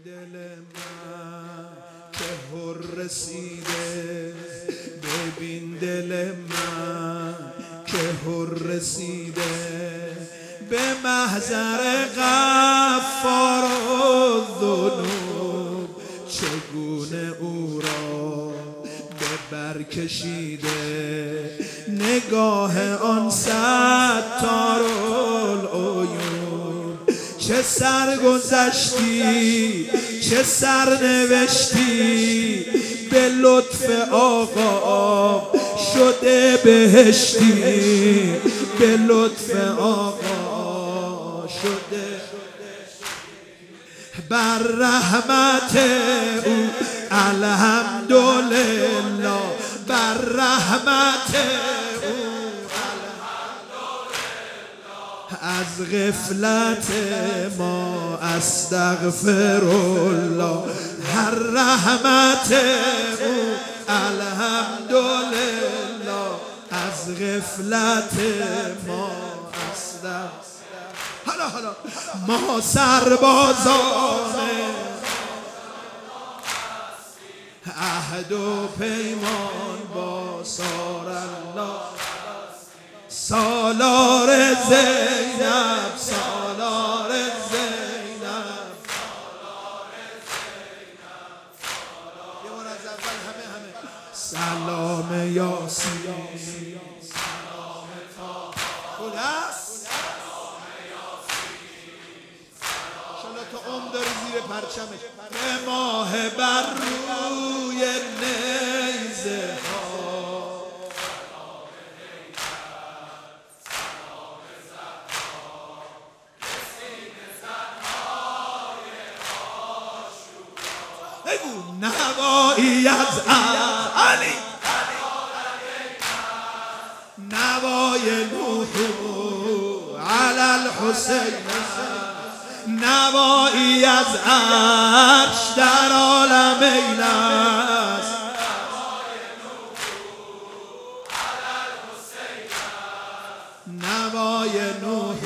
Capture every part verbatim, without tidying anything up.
دل من که هر رسیده، ببین دل من که هر رسیده به محضر غفار الذنوب، چگونه او را به بر کشیده نگاه آن ستار العیون. چه سرگذشتی چه سرنوشتی به لطف آقا شده بهشتی، به لطف آقا شده بر رحمت او الحمدلله، بر رحمت او از غفلت ما استغفر الله، هر رحمت او الحمدلله، از غفلت ما استغفر. حالا حالا ما سربازان عهد و پیمان با سار الله، سالار زینب سالار زینب، یه بار از اول همه همه سلام یاسین، سلام تا خلاص شالا تو عمر داری زیر پرچمش به ماه بر روی نیزه ها، نوایی از علی، نوای نوح علی الحسین، نوایی از عرش در عالمین است، نوای نوح.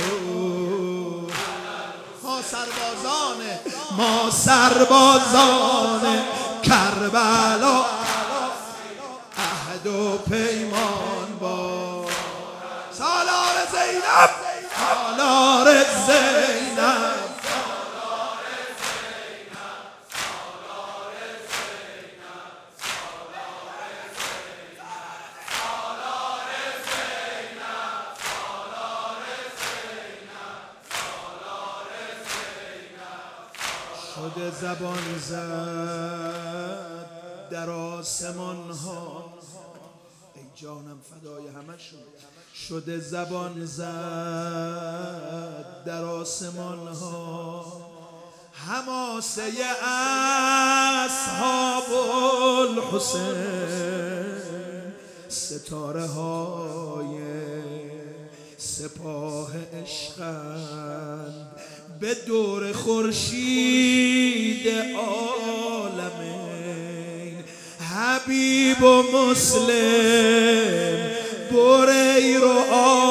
ما سربازان ما سربازان کربلا عهد و پیمان با سالار زینب، سالار زینب، شده زبان زد در آسمان ها، ای جانم فدای همشون، شده زبان زد در آسمان ها، حماسه اصحاب الحسین، ستاره های سپاه عشقند به دور خورشید عالمین، حبیب و مسلم بریر و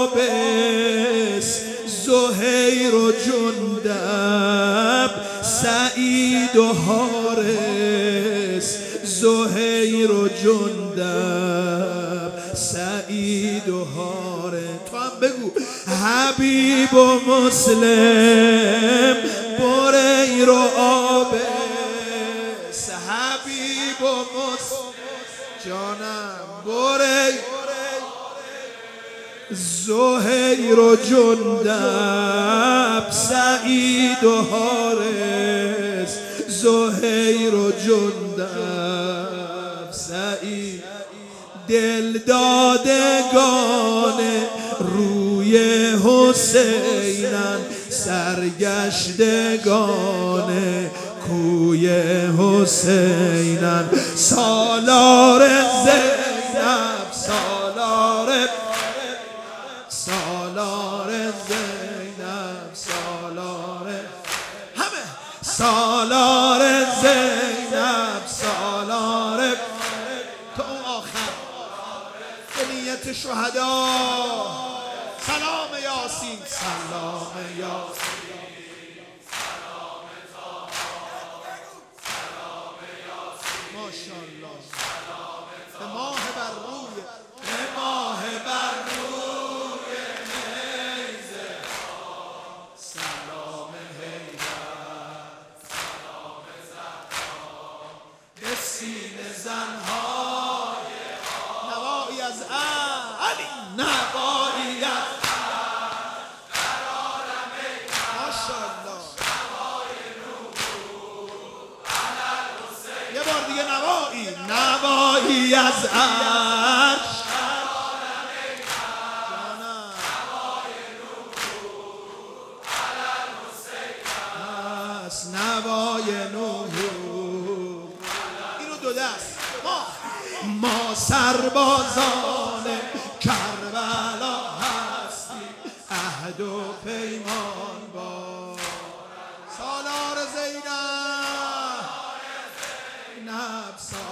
آبس، زهیر و جندب سعید و حارس، زهیر و جندب سعید و حارس. تو هم بگو حبیب و مسلم بریر و آبس، حبیب و مسلم جانم بریر، زهیر و جندب سعید و حارس، زهیر و جندب سعید، دل دادگان روی حسینن، سرگشتگان کوی حسینن، سالار زینب سالار، سالار زینب سالار همه، سالار زینب سالار تو آخر به نیت شهدا. سلام یاسین سلام یاسین، نوری از عرش نوای نور. اینو دو دست ما ما سربازان کربلا هستیم، عهد و پیمان با سالار زینب. زینب